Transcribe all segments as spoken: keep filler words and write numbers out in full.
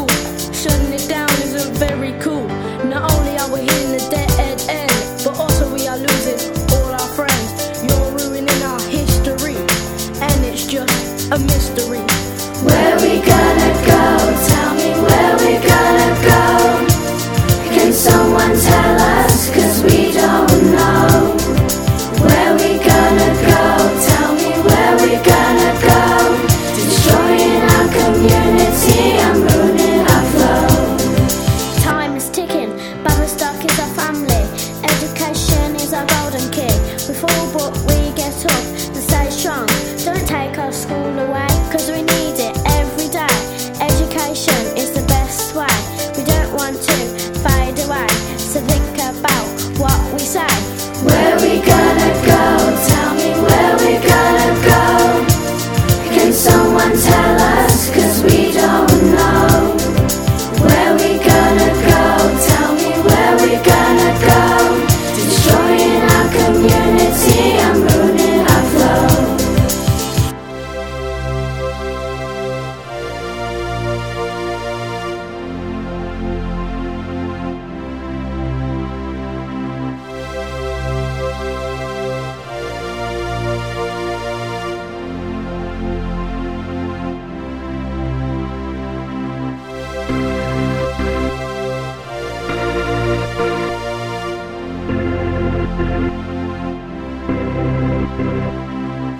school. Shutting it down isn't very cool. Not only are we hitting the dead end, but also we are losing all our friends. You're ruining our history, and it's just a mystery. Where we gonna go? Tell me where we gonna go. Can someone tell us? 'Cause we don't know. Where we gonna go? Tell me where we gonna go. Destroying our community and ruining our flow. Time is ticking, Baverstock is our family. Education is our golden key. We fall but we get up and stay strong. Don't take our school away, 'cause we need it every day. Education is the best way. We don't want to fade away, so think about what we say. Where we gonna go? Tell me where we gonna go. Can someone tell us? 'Cause we don't know. Where we gonna go? Tell me where we gonna go. Destroying our community and ruining our flow.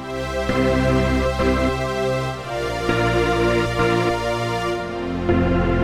Thank you.